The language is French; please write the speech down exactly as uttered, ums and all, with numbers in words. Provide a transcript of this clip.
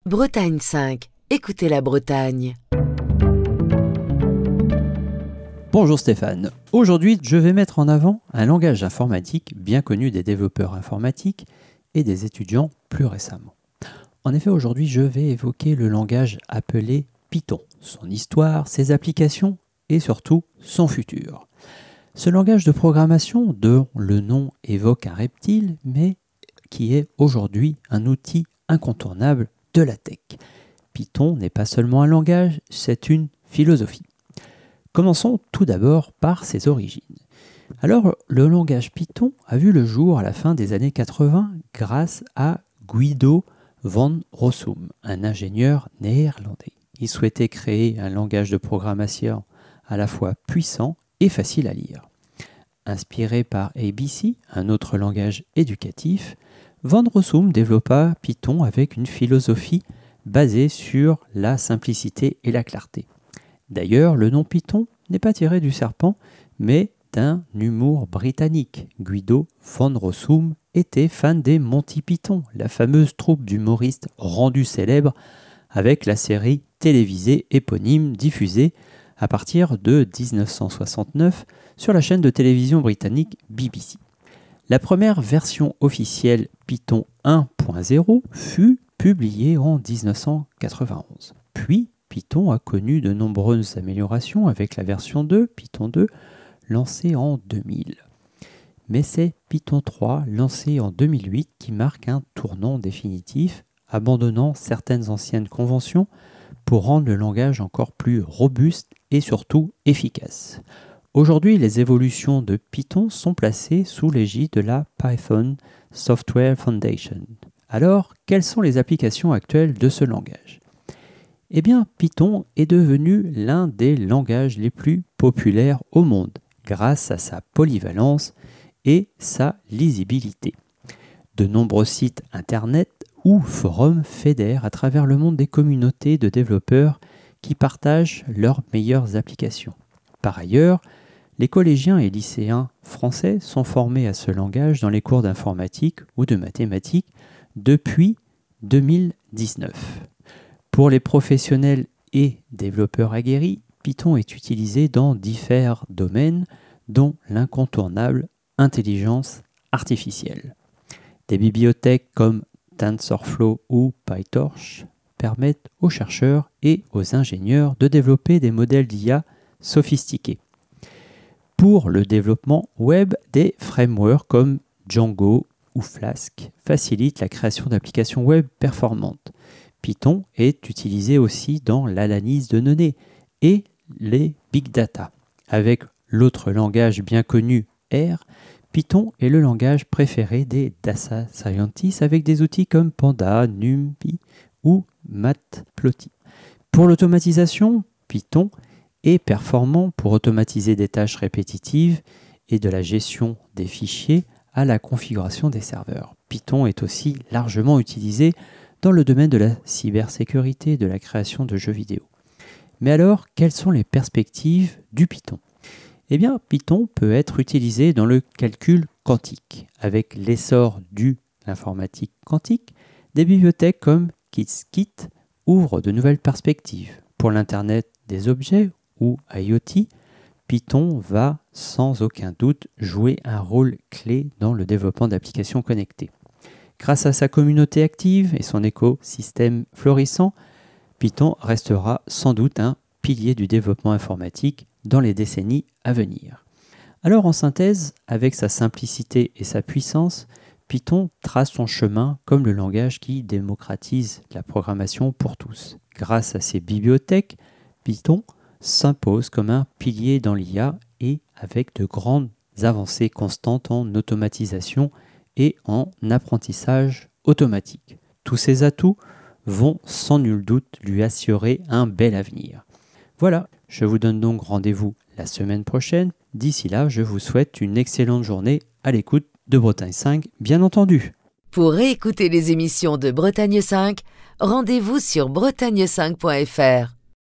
Bretagne cinq, écoutez la Bretagne. Bonjour Stéphane, aujourd'hui je vais mettre en avant un langage informatique bien connu des développeurs informatiques et des étudiants plus récemment. En effet, aujourd'hui je vais évoquer le langage appelé Python, son histoire, ses applications et surtout son futur. Ce langage de programmation dont le nom évoque un reptile, mais qui est aujourd'hui un outil incontournable de la tech. Python n'est pas seulement un langage, c'est une philosophie. Commençons tout d'abord par ses origines. Alors, le langage Python a vu le jour à la fin des années quatre-vingts grâce à Guido van Rossum, un ingénieur néerlandais. Il souhaitait créer un langage de programmation à la fois puissant et facile à lire. Inspiré par A B C, un autre langage éducatif, Van Rossum développa Python avec une philosophie basée sur la simplicité et la clarté. D'ailleurs, le nom Python n'est pas tiré du serpent, mais d'un humour britannique. Guido van Rossum était fan des Monty Python, la fameuse troupe d'humoristes rendue célèbre avec la série télévisée éponyme diffusée à partir de dix-neuf cent soixante-neuf sur la chaîne de télévision britannique B B C. La première version officielle Python un point zéro fut publiée en dix-neuf cent quatre-vingt-onze. Puis, Python a connu de nombreuses améliorations avec la version deux, Python deux, lancée en deux mille. Mais c'est Python trois, lancé en deux mille huit, qui marque un tournant définitif, abandonnant certaines anciennes conventions pour rendre le langage encore plus robuste et surtout efficace. Aujourd'hui, les évolutions de Python sont placées sous l'égide de la Python Software Foundation. Alors, quelles sont les applications actuelles de ce langage ? Eh bien, Python est devenu l'un des langages les plus populaires au monde, grâce à sa polyvalence et sa lisibilité. De nombreux sites internet ou forums fédèrent à travers le monde des communautés de développeurs qui partagent leurs meilleures applications. Par ailleurs, les collégiens et lycéens français sont formés à ce langage dans les cours d'informatique ou de mathématiques depuis deux mille dix-neuf. Pour les professionnels et développeurs aguerris, Python est utilisé dans divers domaines, dont l'incontournable intelligence artificielle. Des bibliothèques comme TensorFlow ou PyTorch permettent aux chercheurs et aux ingénieurs de développer des modèles d'I A sophistiqués. Pour le développement web, des frameworks comme Django ou Flask facilitent la création d'applications web performantes. Python est utilisé aussi dans l'analyse de données et les big data. Avec l'autre langage bien connu, R, Python est le langage préféré des data scientists avec des outils comme Panda, NumPy ou Matplotlib. Pour l'automatisation, Python est performant pour automatiser des tâches répétitives et de la gestion des fichiers à la configuration des serveurs. Python est aussi largement utilisé dans le domaine de la cybersécurité et de la création de jeux vidéo. Mais alors, quelles sont les perspectives du Python ? Eh bien, Python peut être utilisé dans le calcul quantique. Avec l'essor de l'informatique quantique, des bibliothèques comme Qiskit ouvrent de nouvelles perspectives. Pour l'Internet des objets ou IoT, Python va sans aucun doute jouer un rôle clé dans le développement d'applications connectées. Grâce à sa communauté active et son écosystème florissant, Python restera sans doute un pilier du développement informatique dans les décennies à venir. Alors en synthèse, avec sa simplicité et sa puissance, Python trace son chemin comme le langage qui démocratise la programmation pour tous. Grâce à ses bibliothèques, Python s'impose comme un pilier dans l'I A et avec de grandes avancées constantes en automatisation et en apprentissage automatique. Tous ces atouts vont sans nul doute lui assurer un bel avenir. Voilà, je vous donne donc rendez-vous la semaine prochaine. D'ici là, je vous souhaite une excellente journée à l'écoute de Bretagne cinq, bien entendu. Pour réécouter les émissions de Bretagne cinq, rendez-vous sur bretagne cinq point f r.